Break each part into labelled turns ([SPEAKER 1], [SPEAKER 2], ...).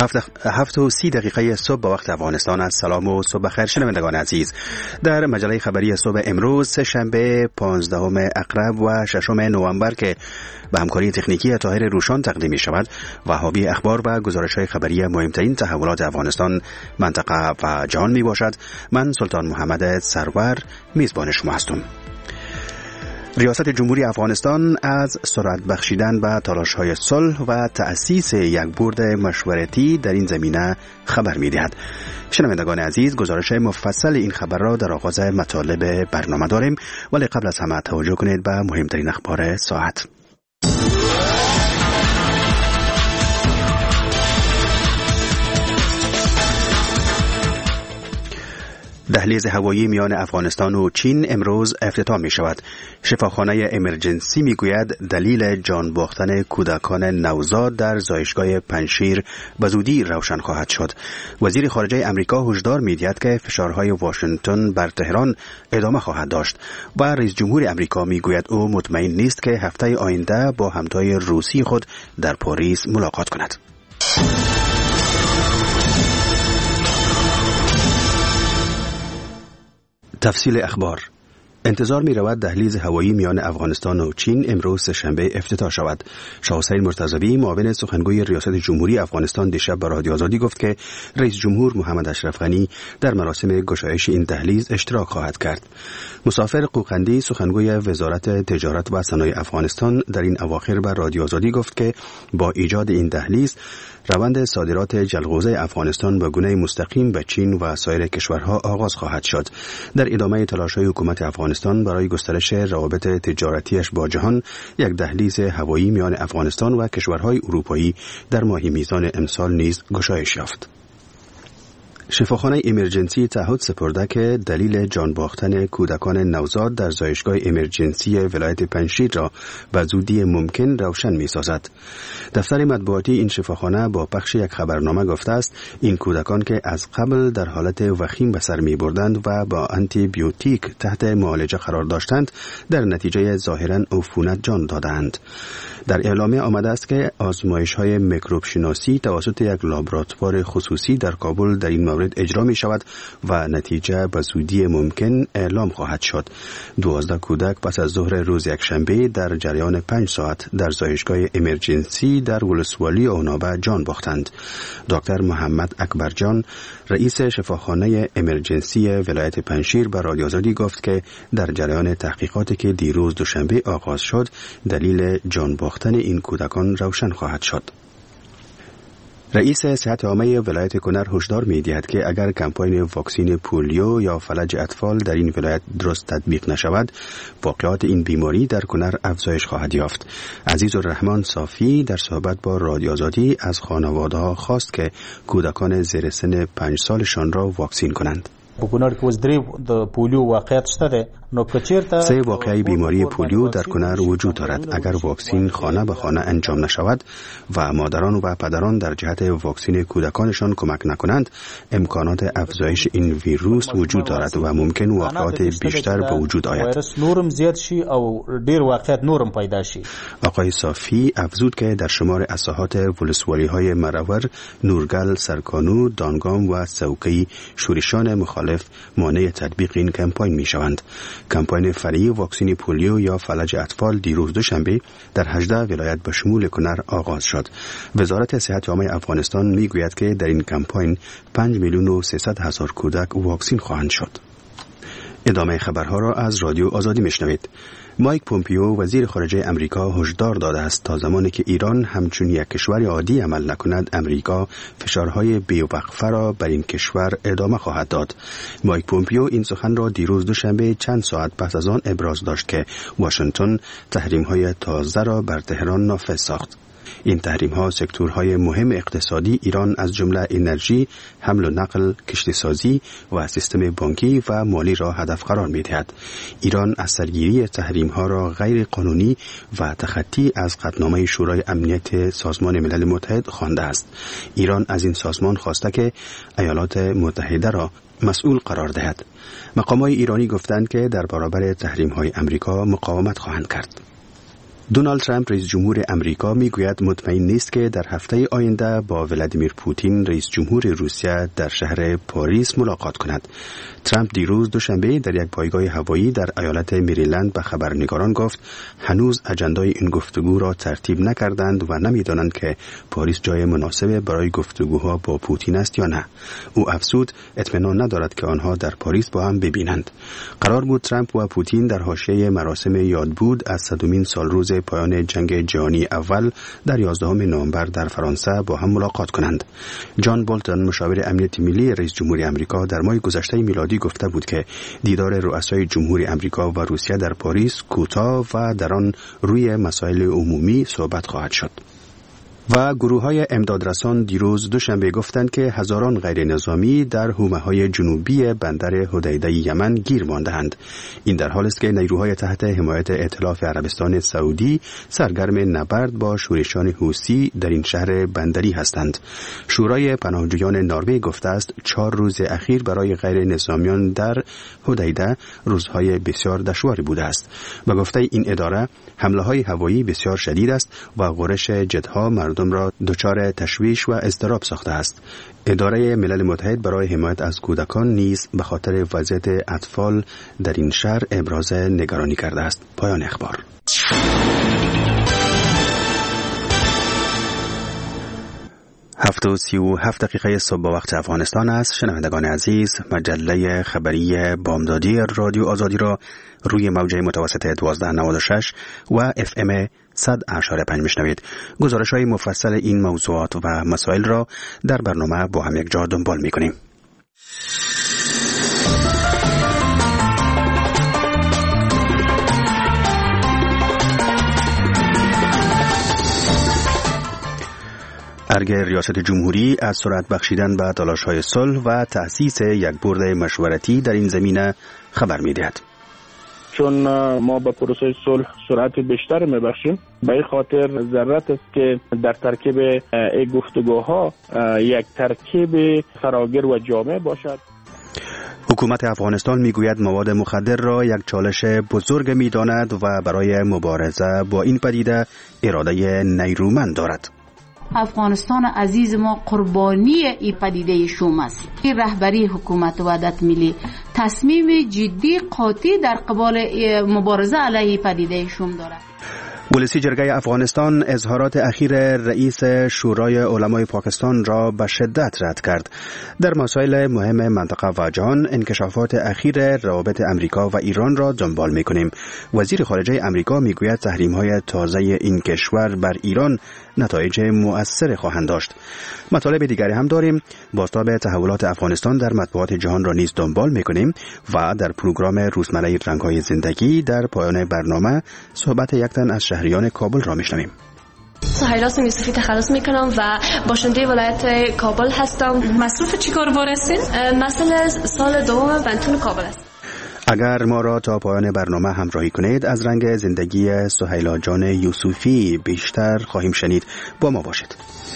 [SPEAKER 1] 7:30 صبح به وقت افغانستان است. سلام و صبح بخیر شنوندگان عزیز. در مجله خبری صبح امروز سه‌شنبه 15 اقرب و 6 نوامبر که به همکاری تکنیکی طاهر روشان تقدیم می شود و حاوی اخبار و گزارش‌های خبری مهمترین تحولات افغانستان، منطقه و جهان می باشد. من سلطان محمد سرور میزبان شما هستم. ریاست جمهوری افغانستان از سرعت بخشیدن به تلاش‌های صلح و تأسیس یک بورد مشورتی در این زمینه خبر می‌دهد. شنوندگان عزیز، گزارش مفصل این خبر را در آغاز مطالب برنامه داریم، ولی قبل از همه توجه کنید به مهمترین اخبار ساعت. دهلیز هوایی میان افغانستان و چین امروز افتتاح می شود. شفاخانه امرجنسی می گوید دلیل جان باختن کودکان نوزاد در زایشگاه پنجشیر به زودی روشن خواهد شد. وزیر خارجه امریکا هشدار می دهد که فشارهای واشنگتن بر تهران ادامه خواهد داشت و رئیس جمهور امریکا می گوید او مطمئن نیست که هفته آینده با همتای روسی خود در پاریس ملاقات کند. تفصیل اخبار. انتظار می رود دهلیز هوایی میان افغانستان و چین امروز سه‌شنبه افتتاح شود. شاه حسین مرتضوی معاون سخنگوی ریاست جمهوری افغانستان دیشب به رادیو آزادی گفت که رئیس جمهور محمد اشرف غنی در مراسم گشایش این دهلیز اشتراک خواهد کرد. مسافر قوقندی سخنگوی وزارت تجارت و صنایع افغانستان در این اواخر به رادیو آزادی گفت که با ایجاد این دهلیز روند صادرات جلغوزه افغانستان به گونه مستقیم به چین و سایر کشورها آغاز خواهد شد. در ادامه تلاش‌های حکومت افغانستان برای گسترش روابط تجارتیش با جهان، یک دهلیز هوایی میان افغانستان و کشورهای اروپایی در ماه میزان امسال نیز گشایش یافت. شفاخانه امرجنسی تعهد سپرده که دلیل جان باختن کودکان نوزاد در زایشگاه امرجنسی ولایت پنجشیر را به زودی ممکن روشن می سازد. دفتر مطبوعاتی این شفاخانه با پخش یک خبرنامه گفته است این کودکان که از قبل در حالت وخیم به سر می بردند و با آنتی بیوتیک تحت معالجه قرار داشتند، در نتیجه ظاهراً عفونت جان دادند. در اعلامیه آمده است که آزمایش‌های میکروب شناسی توسط یک لابراتوار خصوصی در کابل در این مورد اجرا می شود و نتیجه به زودی ممکن اعلام خواهد شد. 12 کودک پس از ظهر روز یکشنبه در جریان 5 ساعت در زایشگاه امرجنسی در ولسوالی اونابه جان باختند. دکتر محمد اکبرجان رئیس شفاخانه امرجنسی ولایت پنجشیر به رادیو آزادی گفت که در جریان تحقیقاتی که دیروز دوشنبه آغاز شد، دلیل جان باختن این کودکان روشن خواهد شد. رئیس صحت عامه ولایت کنر هشدار می‌دهد که اگر کمپاین واکسین پولیو یا فلج اطفال در این ولایت درست تطبیق نشود، واقعات این بیماری در کنر افزایش خواهد یافت. عزیزالرحمن صافی در صحبت با رادیو آزادی از خانواده‌ها خواست که کودکان زیر سن 5 سالشان را واکسین کنند.
[SPEAKER 2] په کنړ کې اوس درې د پولیو واقعیت شته ده. نو کچیرته
[SPEAKER 1] 3 واقعه بیماری پولیو در کنر وجود دارد. اگر واکسین خانه به خانه انجام نشود و مادران و پدران در جهت واکسین کودکانشان کمک نکنند، امکانات افزایش این ویروس وجود دارد و ممکن واقعات بیشتر به وجود آید.
[SPEAKER 2] ویروس نورم زیاد شي او ډیر واقعیت نورم پیدا شي.
[SPEAKER 1] آقای صافی افزود که در شمار اساحات ولسوالی‌های مرور، نورگل، سرکانو، دانگام و سوکی شورشان مخالف مانع تطبیق این کمپاین می‌شوند. کمپاین فرعی واکسین پولیو یا فلج اطفال دیروز دوشنبه در 18 ولایت به شمول کنر آغاز شد. وزارت صحت عامه افغانستان میگوید که در این کمپاین 5,300,000 کودک واکسین خواهند شد. ادامه خبرها را از رادیو آزادی میشنوید. مایک پومپیو وزیر خارجه امریکا هشدار داده است تا زمانی که ایران همچون یک کشور عادی عمل نکند، امریکا فشارهای بی‌وقفه را بر این کشور ادامه خواهد داد. مایک پومپیو این سخن را دیروز دوشنبه چند ساعت پس از آن ابراز داشت که واشنگتن تحریم‌های تازه را بر تهران نافذ ساخت. این تحریم‌ها سکتورهای مهم اقتصادی ایران از جمله انرژی، حمل و نقل، کشتیسازی و سیستم بانکی و مالی را هدف قرار می‌دهد. ایران از سرگیری تحریم‌ها را غیر قانونی و تخطی از قطعنامه شورای امنیت سازمان ملل متحد خوانده است. ایران از این سازمان خواسته که ایالات متحده را مسئول قرار دهد. مقامات ایرانی گفتند که در برابر تحریم‌های امریکا مقاومت خواهند کرد. دونالد ترامپ رئیس جمهور امریکا میگوید مطمئن نیست که در هفته آینده با ولادیمیر پوتین رئیس جمهور روسیه در شهر پاریس ملاقات کند. ترامپ دیروز دوشنبه در یک پایگاه هوایی در ایالت مریلند به خبرنگاران گفت هنوز اجندای این گفتگو را ترتیب نکردند و نمیدانند که پاریس جای مناسب برای گفتگوها با پوتین است یا نه. او افزود اطمینان ندارد که آنها در پاریس با هم ببینند. قرار بود ترامپ و پوتین در حاشیه مراسم یادبود از 100مین سالروز پایان جنگ جهانی اول در 11 نوامبر در فرانسه با هم ملاقات کنند. جان بولتون مشاور امنیت ملی رئیس جمهور آمریکا در ماه گذشته میلادی گفته بود که دیدار رؤسای جمهور آمریکا و روسیه در پاریس کوتاه و در آن روی مسائل عمومی صحبت خواهد شد. و گروه‌های امدادرسان دیروز دوشنبه گفتند که هزاران غیر نظامی در حومه‌های جنوبی بندر حدیده یمن گیر مانده‌اند. این در حالی است که نیروهای تحت حمایت ائتلاف عربستان سعودی سرگرم نبرد با شورشان حوثی در این شهر بندری هستند. شورای پناهجویان نروژ گفته است 4 روز اخیر برای غیر نظامیان در حدیده روزهای بسیار دشواری بوده است. به گفته این اداره حمله‌های هوایی بسیار شدید است و غرش جت‌ها مردم را دچار تشویش و اضطراب ساخته است. اداره ملل متحد برای حمایت از کودکان نیز به خاطر وضعیت اطفال در این شهر ابراز نگرانی کرده است. پایان اخبار. 7:37 صبح به وقت افغانستان است. شنوندگان عزیز، مجله خبری بامدادی رادیو آزادی را روی موجه متوسط 1296 و FM 100.5 میشنوید. گزارش‌های مفصل این موضوعات و مسائل را در برنامه با هم یک جا دنبال می‌کنیم. ارگ ریاست جمهوری از سرعت بخشیدن به تلاش‌های صلح و تأسیس یک بورد مشورتی در این زمینه خبر می‌دهد.
[SPEAKER 3] چون ما به پروسه صلح سرعت بیشتر می‌بخشیم، به این خاطر ضرورت است که در ترکیب این گفتگوها یک ترکیب فراگیر و جامع باشد.
[SPEAKER 1] حکومت افغانستان میگوید مواد مخدر را یک چالش بزرگ می‌داند و برای مبارزه با این پدیده اراده نیرومند دارد.
[SPEAKER 4] افغانستان عزیز ما قربانی این پدیده شوم است. این رهبری حکومت وحدت ملی تصمیم جدی قاطع در قبال مبارزه علیه پدیده شوم دارد.
[SPEAKER 1] ولسی جرگه افغانستان اظهارات اخیر رئیس شورای علمای پاکستان را به شدت رد کرد. در مسائل مهم منطقه و جهان انکشافات اخیر روابط امریکا و ایران را دنبال می‌کنیم. وزیر خارجه امریکا میگوید تحریم‌های تازه این کشور بر ایران نتایج مؤثر خواهند داشت. مطالب دیگری هم داریم. بازتاب تحولات افغانستان در مطبوعات جهان را نیز دنبال می‌کنیم و در پروگرام روزمره رنگ‌های زندگی در پایان برنامه صحبت یک تن از شهریان کابل را میشنویم.
[SPEAKER 5] سهیلا یوسفی تخلص میکنم و باشنده ولایت کابل هستم.
[SPEAKER 6] مصروف چی کار بار هستین؟
[SPEAKER 5] مثلا سال دوم بنتون کابل است.
[SPEAKER 1] اگر ما را تا پایان برنامه همراهی کنید از رنگ زندگی سهیلا جان یوسفی بیشتر خواهیم شنید. با ما باشید.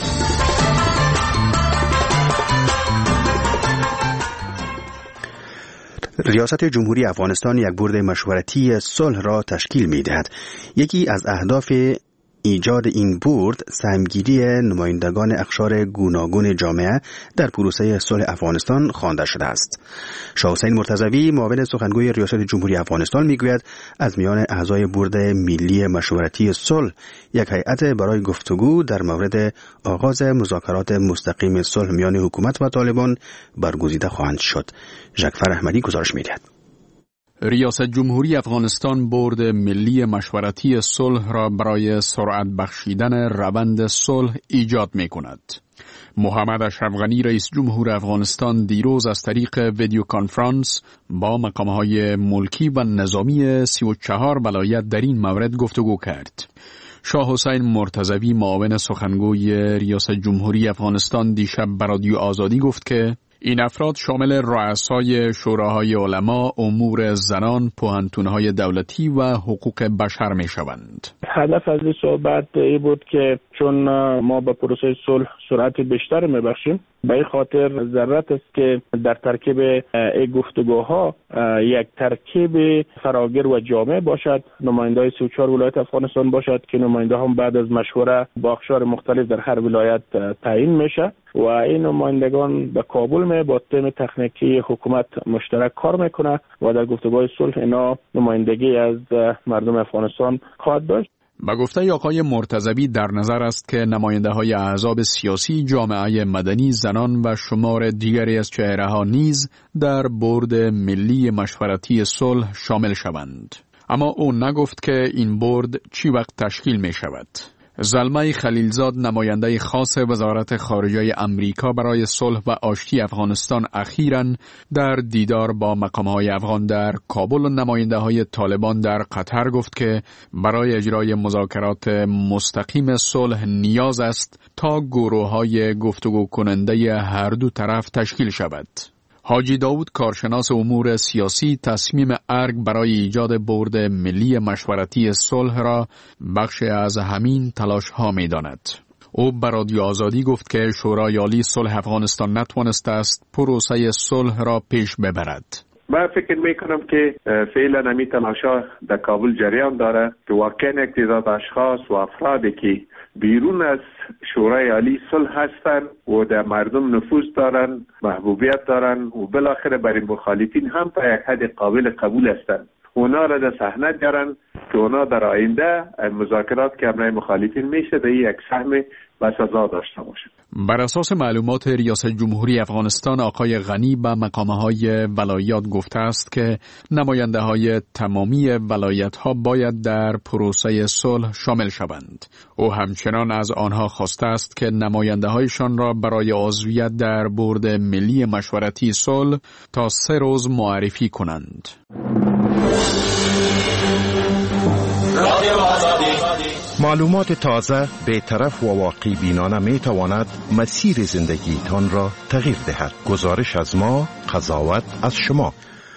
[SPEAKER 1] ریاست جمهوری افغانستان یک بورد مشورتی صلح را تشکیل می‌دهد. یکی از اهداف ایجاد این بورد سهمگیری نمایندگان اقشار گوناگون جامعه در پروسه صلح افغانستان خوانده شده است. شاه حسین مرتضوی معاون سخنگوی ریاست جمهوری افغانستان میگوید از میان اعضای بورد ملی مشورتی صلح یک هیئت برای گفتگو در مورد آغاز مذاکرات مستقیم صلح میان حکومت و طالبان برگزیده خواهند شد. ژکفر احمدی گزارش میدهد.
[SPEAKER 7] ریاست جمهوری افغانستان بورد ملی مشورتی صلح را برای سرعت بخشیدن روند صلح ایجاد می کند. محمد اشرف غنی رئیس جمهور افغانستان دیروز از طریق ویدیو کانفرانس با مقامهای ملکی و نظامی 34 ولایت در این مورد گفتگو کرد. شاه حسین مرتضوی معاون سخنگوی ریاست جمهوری افغانستان دیشب به رادیو آزادی گفت که این افراد شامل رؤسای شوراهای علما، امور زنان، پوهنتون‌های دولتی و حقوق بشر می‌شوند.
[SPEAKER 3] هدف از این صحبت این بود که چون ما به پروسه صلح سرعت بیشتر میبخشیم، به این خاطر ضرورت است که در ترکیب این گفتگوها یک ترکیب فراگیر و جامع باشد. نماینده‌های 34 ولایت افغانستان باشد که نماینده هم بعد از مشوره با اقشار مختلف در هر ولایت تعیین میشه و این نمایندگان به کابل می با تیم تکنیکی حکومت مشترک کار میکنه و در گفتگوهای صلح اینا نمایندگی از مردم افغانستان خواهد داشت.
[SPEAKER 7] با گفته آقای مرتضوی در نظر است که نماینده‌های احزاب سیاسی، جامعه مدنی، زنان و شمار دیگری از چهره‌ها نیز در بورد ملی مشورتی صلح شامل شوند. اما او نگفت که این بورد چی وقت تشکیل می شود. زلمه خلیلزاد، نماینده خاص وزارت خارجه امریکا برای صلح و آشتی افغانستان، اخیراً در دیدار با مقام‌های افغان در کابل و نماینده‌های طالبان در قطر گفت که برای اجرای مذاکرات مستقیم صلح نیاز است تا گروه‌های گفتگو کننده هر دو طرف تشکیل شود. حاجی داود، کارشناس امور سیاسی، تصمیم ارگ برای ایجاد بورد ملی مشورتی صلح را بخشی از همین تلاش ها می داند. او بر رادیو آزادی گفت که شورای عالی صلح افغانستان نتوانسته است پروسه صلح را پیش ببرد.
[SPEAKER 6] من فکر میکنم که فعلا همی تلاش‌ها در کابل جریان داره که واقعا یک تعداد اشخاص و افرادی که بیرون از شورای عالی صلح هستند و در مردم نفوذ دارند، محبوبیت دارند و بالاخره برای مخالفین هم تا یک حد قابل قبول هستند، اونا را در صحنه بیارن که اونا در آینده مذاکرات که برای مخالفین میشه در یک سهم بسزا داشته باشه.
[SPEAKER 7] بر اساس معلومات ریاست جمهوری افغانستان، آقای غنی به مقام‌های ولایات گفته است که نماینده‌های تمامی ولایت‌ها باید در پروسه صلح شامل شوند. او همچنان از آنها خواسته است که نماینده‌هایشان را برای عضویت در بورد ملی مشورتی صلح تا 3 روز معرفی کنند.
[SPEAKER 8] معلومات تازه، بی‌طرف و واقعی بینانه می تواند مسیر زندگیتان را تغییر دهد. گزارش از ما، قضاوت از شما.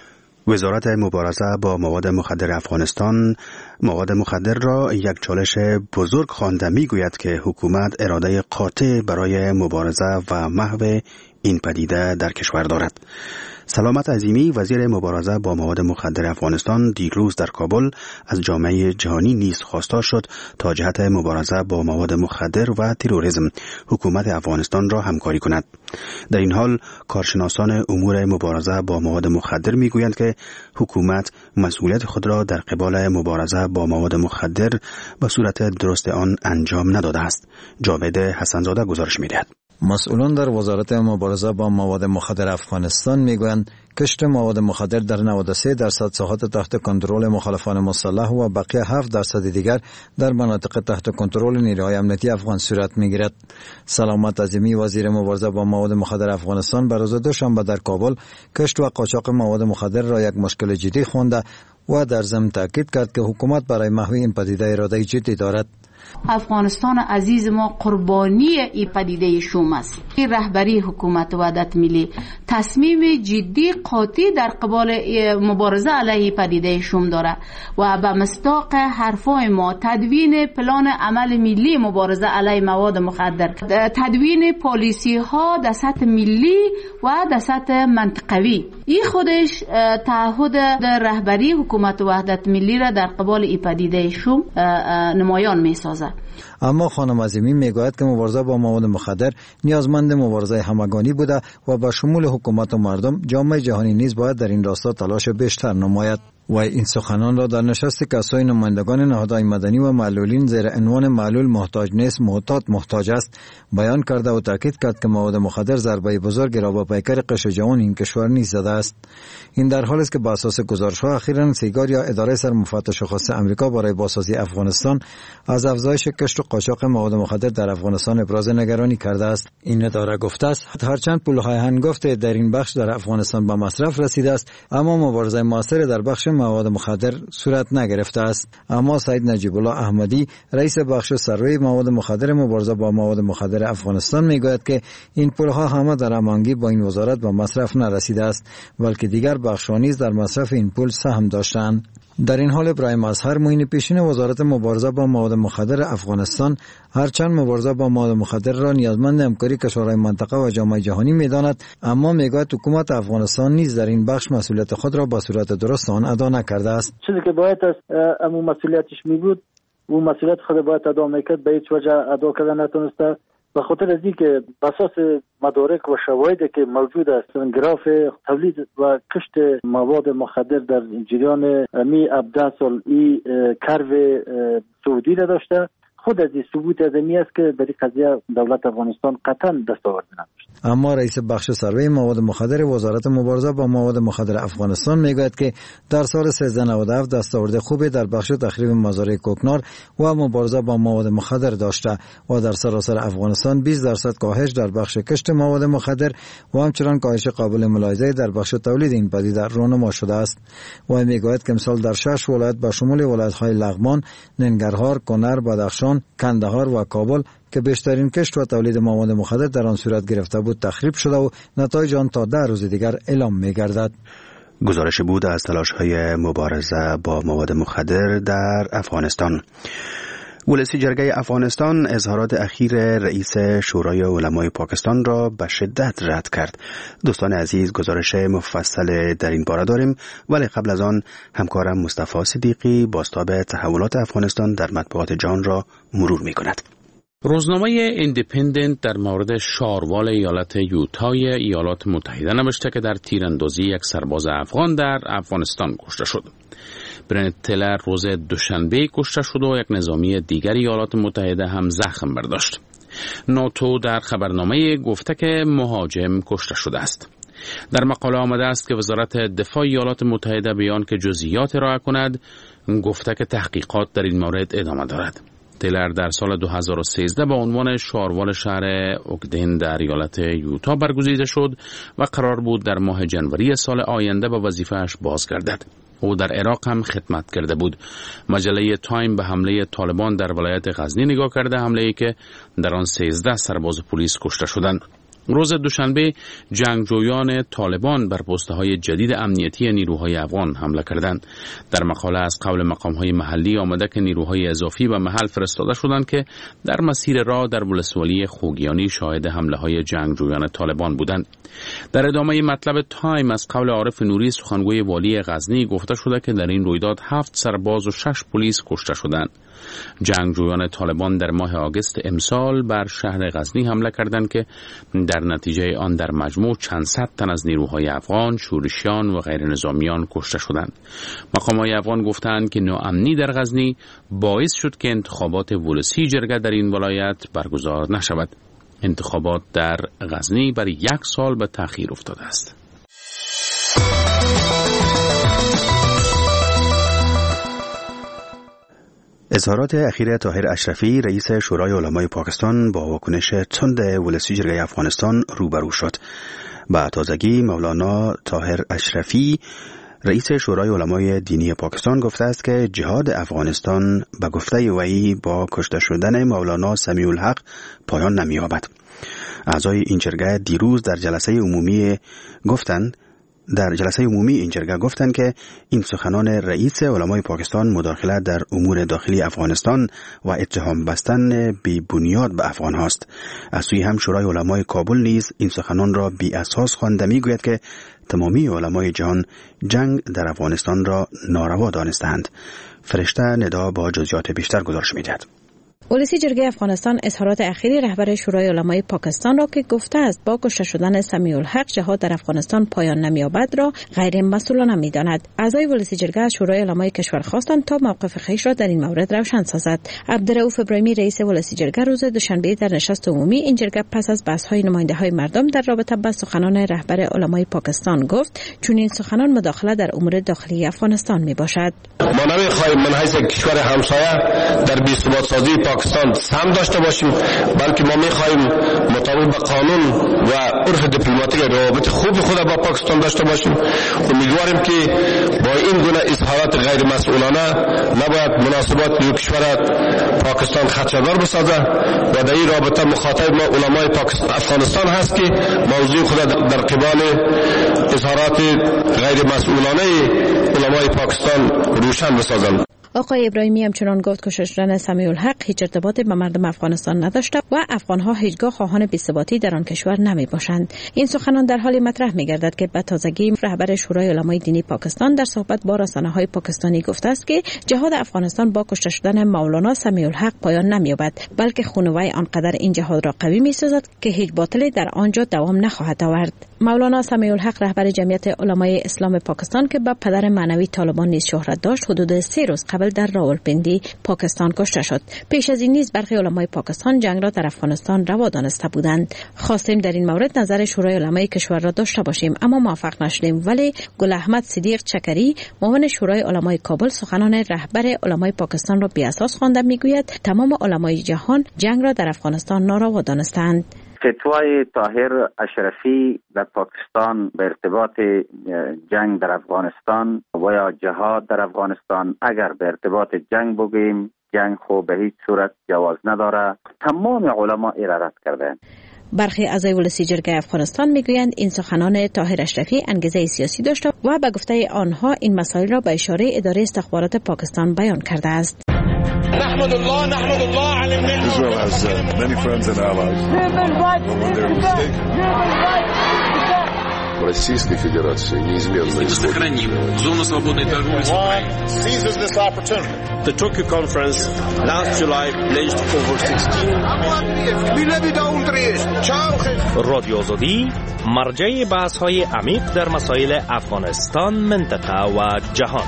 [SPEAKER 1] وزارت مبارزه با مواد مخدر افغانستان مواد مخدر را یک چالش بزرگ خوانده می گوید که حکومت اراده قاطع برای مبارزه و محو این پدیده در کشور دارد. سلامت عظیمی، وزیر مبارزه با مواد مخدر افغانستان، دیروز در کابل از جامعه جهانی نیز خواستار شد تا جهت مبارزه با مواد مخدر و تروریسم حکومت افغانستان را همکاری کند. در این حال کارشناسان امور مبارزه با مواد مخدر میگویند که حکومت مسئولیت خود را در قبال مبارزه با مواد مخدر به صورت درست آن انجام نداده است. جاوید حسنزاده گزارش می‌دهد.
[SPEAKER 9] مسئولان در وزارت مبارزه با مواد مخدر افغانستان میگویند کشت مواد مخدر در 93% ساحات تحت کنترل مخالفان مسلح و بقیه 7% دیگر در مناطق تحت کنترل نیروهای امنیتی افغان صورت میگیرد. سلامت عظیمی، وزیر مبارزه با مواد مخدر افغانستان، بر روز دوشنبه در کابل کشت و قاچاق مواد مخدر را یک مشکل جدی خوانده و در ضمن تاکید کرد که حکومت برای محو این پدیده اراده جدی دارد.
[SPEAKER 4] افغانستان عزیز ما قربانی این پدیده شوم است. این رهبری حکومت وحدت ملی تصمیم جدی قاطع در قبال مبارزه علیه پدیده شوم داره و به مصداق حرفای ما تدوین پلان عمل ملی مبارزه علیه مواد مخدر، تدوین پالیسی ها در سطح ملی و در سطح منطقوی، این خودش تعهد رهبری حکومت وحدت ملی را در قبال این پدیده شوم نمایان می‌سازد.
[SPEAKER 9] اما خانم عظیمی میگوید که مبارزه با مواد مخدر نیازمند مبارزه همگانی بوده و با شمول حکومت و مردم، جامعه جهانی نیز باید در این راستا تلاش بیشتر نماید. و این سخنان را در نشست کسای نمایندگان نهادهای مدنی و معلولین زیر عنوان معلول محتاج نیست، محتاط محتاج است بیان کرده و تاکید کرد که مواد مخدر ضربه بزرگی را به پیکر قشر جوان این کشور نیز زده است. این در حالی است که بر اساس گزارش‌ها اخیراً سیگار یا اداره سرمفتش خاص آمریکا برای بازسازی افغانستان از افزایش کشت و قاچاق مواد مخدر در افغانستان ابراز نگرانی کرده است. این اداره گفته است هرچند پول‌های هنگفت در این بخش در افغانستان به مصرف رسیده است، اما مبارزه موثر در بخش مواد مخدر صورت نگرفته است. اما سید نجیب الله احمدی رئیس بخش سروی مواد مخدر مبارزه با مواد مخدر افغانستان میگوید که این پولها همه در هماهنگی با این وزارت به مصرف نرسیده است، بلکه دیگر بخش‌ها نیز در مصرف این پول سهم داشتند. در این حال ابراهیم اظهر معین پیشین وزارت مبارزه با مواد مخدر افغانستان هرچند مبارزه با مواد مخدر را نیازمند همکاری کشورهای منطقه و جامعه جهانی می‌داند، اما میگوید حکومت افغانستان نیز در این بخش مسئولیت خود را به صورت درست آن ادا نکرده است.
[SPEAKER 10] چیزی که باید اما مسئولیتش می بود و مسئولیت خود باید ادا میکرد به هیچ وجه ادا کردن نتونسته، به خاطر از اینکه به اساس مدارک و شواهدی که موجود است انگراف تولید و کشت مواد مخدر در جریان می 17 سال ای کرو سعودی را داشته، خود از این ثبوت از این است که در این قضیه دولت افغانستان قطعا دستاورد نداشت.
[SPEAKER 9] اما رئیس بخش سروی مواد مخدر وزارت مبارزه با مواد مخدر افغانستان میگوید که در سال 1397 دستاورد خوبی در بخش تخریب مزارع کوکنار و مبارزه با مواد مخدر داشته و در سراسر افغانستان 20% کاهش در بخش کشت مواد مخدر و همچنان کاهش قابل ملاحظه در بخش تولید این پدیده رونما شده است. و میگوید که امسال در 6 ولایت به شمول ولایت‌های لغمان، ننگرهار، کنر، بدخشان، کندهار و کابل که بیشترین کشت و تولید مواد مخدر در آن صورت گرفته بود تخریب شده و نتایج آن تا 10 روز دیگر اعلام می‌گردد.
[SPEAKER 1] گزارش بود از تلاش‌های مبارزه با مواد مخدر در افغانستان. ولسی جرگه افغانستان اظهارات اخیر رئیس شورای علمای پاکستان را به شدت رد کرد. دوستان عزیز، گزارش مفصل در این باره داریم، ولی قبل از آن همکارم مصطفی صدیقی بازتاب تحولات افغانستان در مطبوعات جهان را مرور می کند.
[SPEAKER 11] روزنامه ایندیپندنت در مورد شاروال ایالت یوتای ایالات متحده نوشته که در تیراندازی یک سرباز افغان در افغانستان کشته شد. برنت تلر روز دوشنبه کشته شد و یک نظامی دیگر ایالات متحده هم زخم برداشت. ناتو در خبرنامه گفته که مهاجم کشته شده است. در مقاله آمده است که وزارت دفاع ایالات متحده بیان که جزئیات ارائه کند گفته که تحقیقات در این مورد ادامه دارد. تیلر در سال 2013 با عنوان شاروال شهر اوگدن در ایالت یوتا برگزیده شد و قرار بود در ماه جنوری سال آینده به وظیفه‌اش بازگردد. او در عراق هم خدمت کرده بود. مجله تایم به حمله طالبان در ولایت غزنی نگاه کرده، حمله‌ای که در آن 13 سرباز پلیس کشته شدند. روز دوشنبه جنگجویان طالبان بر پست‌های جدید امنیتی نیروهای افغان حمله کردند. در مقاله از قول مقام‌های محلی آمده که نیروهای اضافی به محل فرستاده شدند که در مسیر راه در ولسوالی خوگیانی شاهد حمله‌های جنگجویان طالبان بودند. در ادامه مطلب تایم از قول عارف نوری سخنگوی والی غزنی گفته شده که در این رویداد 7 سرباز و 6 پلیس کشته شدند. جنگجویان طالبان در ماه آگوست امسال بر شهر غزنی حمله کردند که در نتیجه آن در مجموع چند صد تن از نیروهای افغان، شورشیان و غیر نظامیان کشته شدند. مقامات افغان گفتند که ناامنی در غزنی باعث شد که انتخابات ولسی جرگه در این ولایت برگزار نشود. انتخابات در غزنی برای 1 سال به تأخیر افتاده است.
[SPEAKER 1] اظهارات اخیر طاهر اشرفی رئیس شورای علمای پاکستان با واکنش تند ولسی جرگه افغانستان روبرو شد. با تازگی مولانا طاهر اشرفی رئیس شورای علمای دینی پاکستان گفته است که جهاد افغانستان به گفته وی با کشته شدن مولانا سمیع الحق پایان نمی‌یابد. اعضای این جرگه دیروز در جلسه عمومی این جرگه گفتند که این سخنان رئیس علمای پاکستان مداخله در امور داخلی افغانستان و اتهام بستن بی بنیاد به افغان هاست. از سوی هم شورای علمای کابل نیز این سخنان را بی اساس خوانده میگوید که تمامی علمای جهان جنگ در افغانستان را ناروا دانستند. فرشته ندا با جزئیات بیشتر گزارش می‌دهد.
[SPEAKER 12] ولسی جرگه افغانستان اظهارات اخیری رهبر شورای علمای پاکستان را که گفته است با کشته شدن سمیع الحق جهاد در افغانستان پایان نمی‌یابد را غیر مسئولانه می‌داند. اعضای ولسی جرگه از شورای علمای کشور خواستند تا موقف خویش را در این مورد روشن سازد. عبدالرؤوف ابراهیمی رئیس ولسی جرگه روز دوشنبه در نشست عمومی این جرگه پس از بحث‌های نماینده‌های مردم در رابطه با سخنان رهبر علمای پاکستان گفت چون این سخنان مداخله در امور داخلی افغانستان میباشد.
[SPEAKER 13] ما نمی‌خواهیم من حیث کشور همسایه در بی‌ثبات سازی پاکستان سهم داشته باشیم، بلکه ما میخواهیم مطابق به قانون و عرف دیپلماتیک روابط خوب خود با پاکستان داشته باشیم. امیدواریم که با این گونه اظهارات غیر مسئولانه نباید مناسبات دو کشور پاکستان خدشه‌دار بسازه و در این رابطه مخاطب ما علمای افغانستان هست که موضوع خود در قبال اظهارات غیر مسئولانه علمای پاکستان روشن بسازند.
[SPEAKER 12] آقای ابراهیمی همچنان گفت کشته شدن سمیع الحق هیچ ارتباطی به مردم افغانستان نداشته و افغانها هیچگاه خواهان بی‌ثباتی در آن کشور نمی باشند. این سخنان در حالی مطرح می گردد که به تازگی رهبر شورای علمای دینی پاکستان در صحبت با رسانه‌های پاکستانی گفته است که جهاد افغانستان با کشته شدن مولانا سمیع الحق پایان نمی‌یابد، بلکه خونوای آنقدر این جهاد را قوی می‌سازد که هیچ باطلی در آنجا دوام نخواهد آورد. مولانا سمیع الحق رهبر جمعیت علمای اسلام پاکستان که به پدر معنوی طالبان نیز شهرت داشت حدود 3 روز قبل در راولپنڈی پاکستان کشته شد. پیش از این نیز برخی علمای پاکستان جنگ را در افغانستان روا دانسته بودند. خواستیم در این مورد نظر شورای علمای کشور را داشته باشیم اما موفق نشدیم، ولی گل احمد صدیق چکری معاون شورای علمای کابل سخنان رهبر علمای پاکستان را بی اساس خوانده میگوید تمام علمای جهان جنگ را در افغانستان ناروا دانستند.
[SPEAKER 14] فتوای طاهر اشرفی در پاکستان به ارتباط جنگ در افغانستان و یا جهاد در افغانستان، اگر به ارتباط جنگ بگیم، جنگ خو به هیچ صورت جواز نداره، تمام علما رد کردند.
[SPEAKER 12] برخی اعضای ولسی جرگه افغانستان میگویند این سخنان طاهر اشرفی انگیزه سیاسی داشته و به گفته آنها این مسائل را به اشاره اداره استخبارات پاکستان بیان کرده است.
[SPEAKER 15] نحمد الله على Israel has many friends and allies.
[SPEAKER 16] Российской Федерации неизменно
[SPEAKER 15] сохраним зону свободной торговли с Украиной. Seizes this opportunity. The Tokyo conference last July pledged over 16.
[SPEAKER 17] رادیو آزادی مرجع بحث‌های عمیق در مسائل افغانستان، منطقه و جهان.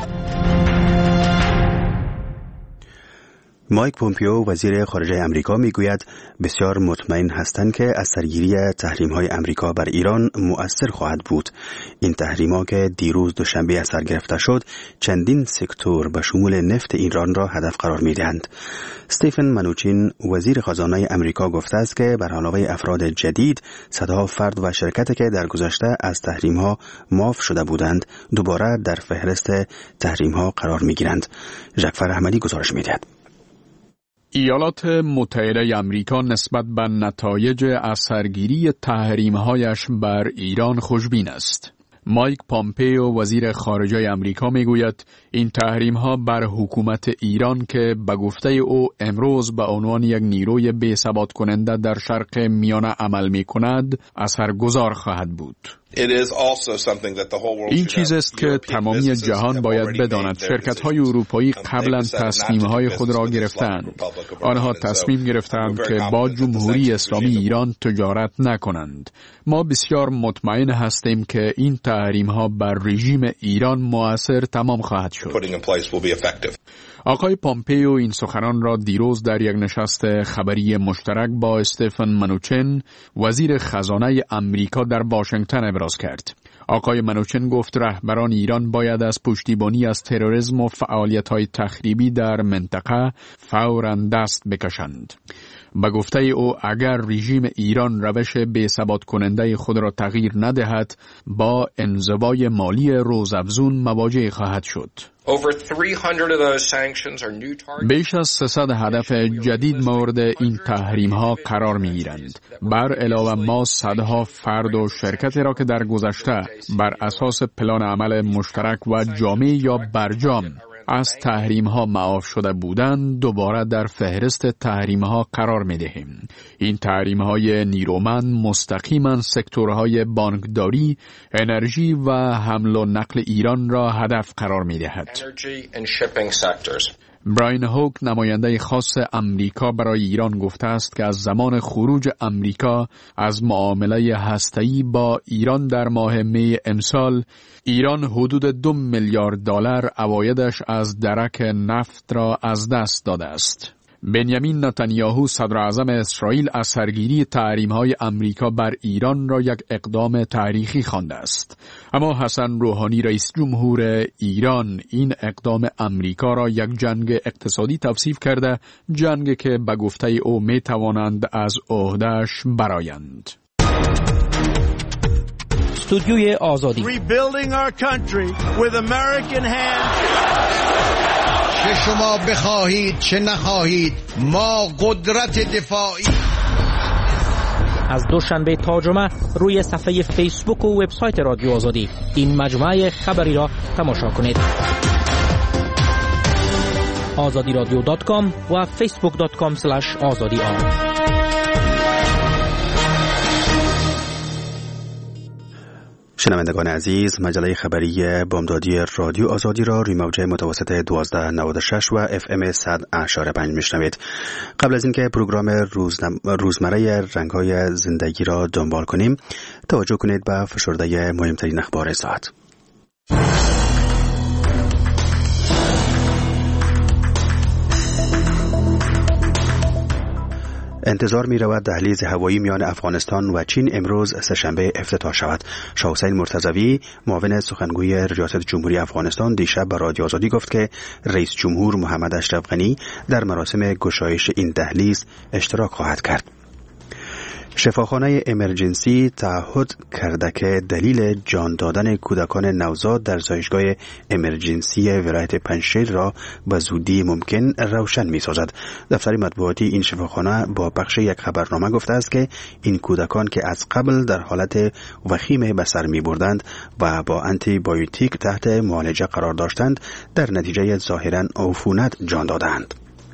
[SPEAKER 1] مایک پومپیو وزیر خارجه امریکا میگوید بسیار مطمئن هستند که از سرگیری تحریم‌های امریکا بر ایران مؤثر خواهد بود. این تحریم‌ها که دیروز دوشنبه اثر گرفته شد چندین سکتور به شمول نفت ایران را هدف قرار می‌دهند. استیفن منوچین وزیر خزانه امریکا گفته است که بر علاوه افراد جدید صدها فرد و شرکتی که در گذشته از تحریم‌ها معاف شده بودند دوباره در فهرست تحریم‌ها قرار می‌گیرند. ژکفر احمدی گزارش می‌دهد.
[SPEAKER 7] ایالات متحده آمریکا نسبت به نتایج اثرگیری تحریم‌هایش بر ایران خوشبین است. مایک پامپیو وزیر خارجه آمریکا میگوید این تحریم‌ها بر حکومت ایران که به گفته او امروز به عنوان یک نیروی بی‌ثبات کننده در شرق میانه عمل می‌کند اثرگذار خواهد بود. این چیز است که تمامی جهان باید بداند. شرکت‌های اروپایی قبلا تصمیم‌های خود را گرفتند. آنها تصمیم گرفتند که با جمهوری اسلامی ایران تجارت نکنند. ما بسیار مطمئن هستیم که این تحریم‌ها بر رژیم ایران مؤثر تمام خواهد شد. آقای پامپیو این سخنان را دیروز در یک نشست خبری مشترک با استیفن منوچین وزیر خزانه امریکا در واشنگتن ابراز کرد. آقای منوچین گفت رهبران ایران باید از پشتیبانی از تروریسم و فعالیت‌های تخریبی در منطقه فوراً دست بکشند. به گفته او اگر رژیم ایران روش بی‌ثبات کننده خود را تغییر ندهد با انزوای مالی روزافزون مواجه خواهد شد. بیش از 300 هدف جدید مورد این تحریم‌ها قرار می‌گیرند. بر علاوه ما صدها فرد و شرکتی را که در گذشته بر اساس پلان عمل مشترک و جامع یا برجام از تحریم‌ها معاف شده بودند دوباره در فهرست تحریم‌ها قرار می‌دهیم. این تحریم‌های نیرومند مستقیما سکتورهای بانکداری، انرژی و حمل و نقل ایران را هدف قرار می‌دهد. براین هوک نماینده خاص امریکا برای ایران گفته است که از زمان خروج امریکا از معامله هسته‌ای با ایران در ماه می امسال ایران حدود 2 میلیارد دلار عوایدش از درک نفت را از دست داده است. بنیامین نتانیاهو صدر اعظم اسرائیل از سرگیری تحریم‌های آمریکا بر ایران را یک اقدام تاریخی خوانده است. اما حسن روحانی رئیس جمهور ایران این اقدام آمریکا را یک جنگ اقتصادی توصیف کرده، جنگی که به گفته او می‌توانند از عهده‌اش برآیند.
[SPEAKER 18] استودیوی آزادی.
[SPEAKER 19] Rebuilding our country with American hands.
[SPEAKER 20] چه شما بخواهید چه نخواهید ما قدرت دفاعی.
[SPEAKER 18] از دوشنبه تا جمعه روی صفحه فیسبوک و وبسایت رادیو آزادی این مجموعه خبری را تماشا کنید. azadiradio.com و facebook.com/azadi.
[SPEAKER 1] شنوندگان عزیز، مجله خبری بامدادی رادیو آزادی را روی موج متوسط 1296 و FM 100.5 میشنوید. قبل از اینکه پروگرام روزمره رنگ‌های زندگی را دنبال کنیم، توجه کنید به فشرده مهمترین اخبار ساعت. انتظار می رود دهلیز هوایی میان افغانستان و چین امروز سه‌شنبه افتتاح شود. شاه حسین مرتضوی معاون سخنگوی ریاست جمهوری افغانستان دیشب به رادیو آزادی گفت که رئیس جمهور محمد اشرف غنی در مراسم گشایش این دهلیز اشتراک خواهد کرد. شفاخانه امرجنسی تعهد کرده که دلیل جان دادن کودکان نوزاد در زایشگاه امرجنسی ولایت پنجشیر را به زودی ممکن روشن می سازد. دفتر مطبوعاتی این شفاخانه با بخش یک خبرنامه گفته است که این کودکان که از قبل در حالت وخیم به سر می بردند و با آنتی بیوتیک تحت معالجه قرار داشتند، در نتیجه ظاهراً عفونت جان دادند.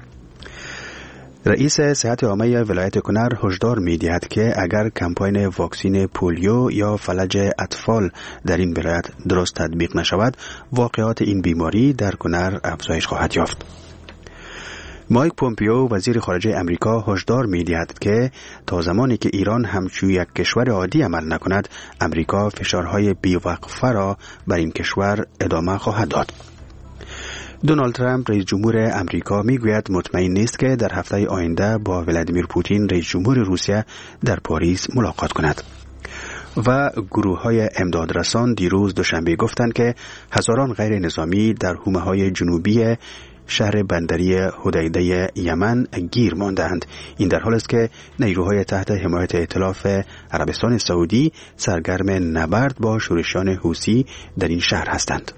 [SPEAKER 1] رئیس صحت عامه ولایت کنر هشدار می‌دهد که اگر کمپاین واکسین پولیو یا فلج اطفال در این ولایت درست تطبیق نشود، واقعات این بیماری در کنر افزایش خواهد یافت. مایک پومپیو وزیر خارجه امریکا هشدار می‌دهد که تا زمانی که ایران همچون یک کشور عادی عمل نکند، امریکا فشارهای بی‌وقفه را بر این کشور ادامه خواهد داد. دونالد ترامپ رئیس جمهور امریکا میگوید مطمئن نیست که در هفته آینده با ولادیمیر پوتین رئیس جمهور روسیه در پاریس ملاقات کند. و گروه‌های امدادرسان دیروز دوشنبه گفتند که هزاران غیر نظامی در حومه‌های جنوبی شهر بندری حدیده یمن گیر ماندند. این در حالی است که نیروهای تحت حمایت ائتلاف عربستان سعودی سرگرم نبرد با شورشیان حوثی در این شهر هستند.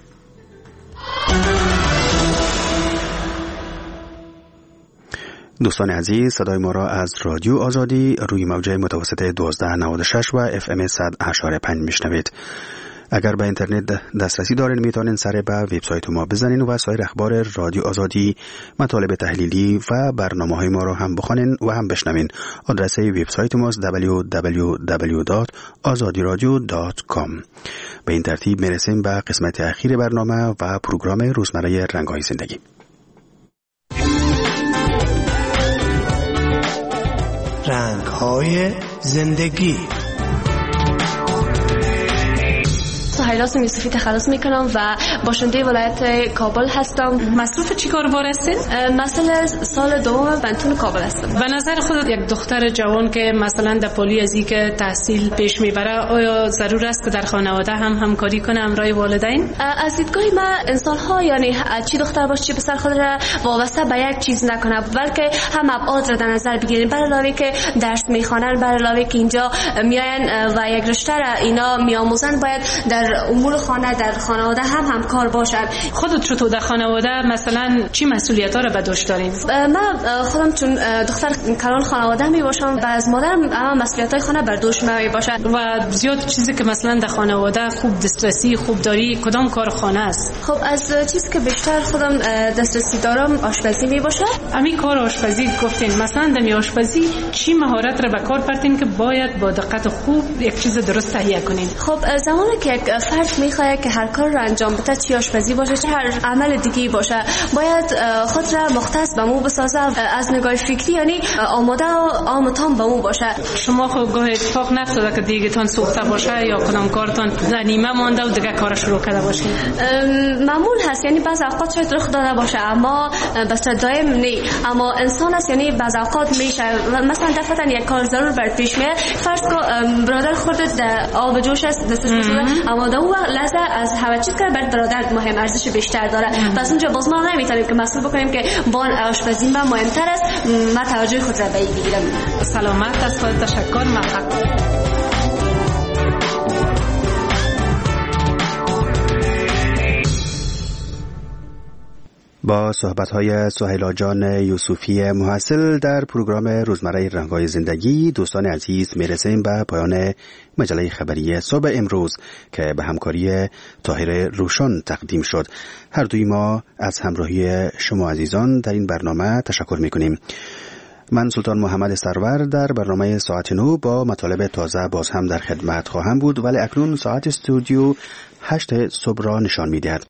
[SPEAKER 1] دوستان عزیز، صدای ما را از رادیو آزادی روی موج متوسط 1296 و FM 100.5 میشنوید. اگر به اینترنت دسترسی دارین میتونین سر به وبسایت ما بزنین و سایر اخبار رادیو آزادی، مطالب تحلیلی و برنامه‌های ما را هم بخونین و هم بشنوین. آدرس وبسایت ما www.azadiradio.com. به این ترتیب میرسیم به قسمت اخیر برنامه و پروگرام روزمره رنگ‌های زندگی.
[SPEAKER 19] رنگ‌های زندگی.
[SPEAKER 5] سهیلا یوسفی تخلص میکنم و باشنده ولایت کابل هستم.
[SPEAKER 4] مصروف چی کار بار هستین؟
[SPEAKER 5] مثلا سال دوم بنتون کابل هستم.
[SPEAKER 4] به نظر خودت یک دختر جوان که مثلا در پلی از این که تحصیل پیش میبره، آیا ضرور است که در خانواده هم همکاری کنه همراه والدین؟
[SPEAKER 5] از دیدگاه من انسان ها یعنی چی دختر باشه چی پسر خود را وابسته به یک چیز نکنه، بلکه هم ابعاد را در نظر بگیریم. بر علاوه که درس میخوانن، بر علاوه که اینجا میاین و یک رشته را اینا میآموزن، باید در امور خانه در خانواده هم همکار باشن.
[SPEAKER 4] خودت چطور در خانواده مثلا چی مسئولیت‌ها را به دوش دارین؟
[SPEAKER 5] من خودم چون دختر کلان خانواده می باشم و از مادرم اما مسئولیت‌های خانه بر دوش می باشد.
[SPEAKER 4] و زیاد چیزی که مثلا در خانواده خوب دسترسی خوب داری کدام کار خانه است؟
[SPEAKER 5] خب از چیزی که بیشتر خودم دسترسی دارم آشپزی می باشد.
[SPEAKER 4] همین کار آشپزی گفتین، مثلا در آشپزی چی مهارت را به کار بردین که باید با دقت خوب یک چیز درست تهیه کنین؟
[SPEAKER 5] خب زمانی که یک فرد میخواد که هر کار رو انجام بده، چه آشپزی باشه چه هر عمل دیگه باشه، باید خود را مختص به مو بسازه، از نگاه فکری یعنی آماده و آمتان به مو باشه.
[SPEAKER 21] شما خب گاه اتفاق نفتاده که دیگه تان سوخته باشه یا کدام کارتان نیمه مانده و دیگه کار شروع کرده باشه؟
[SPEAKER 5] معمول هست، یعنی بعض اوقات شاید رخ داده باشه اما بس دائم نی، اما انسان است یعنی بعض اوقات میشه مثلا دفعتا یک کار ضرور بر پیش میاد، فرض کن برادر خودت آب جوش است دستش بسوزه، اما دو لحظه از همه چیز که بر برادر مهم ارزش بیشتر داره. پس اونجا باز ما نمیتونیم که مسئول بکنیم که بان آشپزی من مهمتر است، من توجه خود را به این بگیرم.
[SPEAKER 21] سلامت از خود تشکر.
[SPEAKER 1] با صحبت‌های سهیلا جان یوسفی محصل در پروگرام روزمره رنگ‌های زندگی دوستان عزیز میرسیم به پایان مجله خبری صبح امروز که به همکاری طاهر روشن تقدیم شد. هر دوی ما از همراهی شما عزیزان در این برنامه تشکر می‌کنیم. من سلطان محمد سرور در برنامه ساعت 9 با مطالب تازه باز هم در خدمت خواهم بود، ولی اکنون ساعت استودیو 8 صبح را نشان می‌دهد.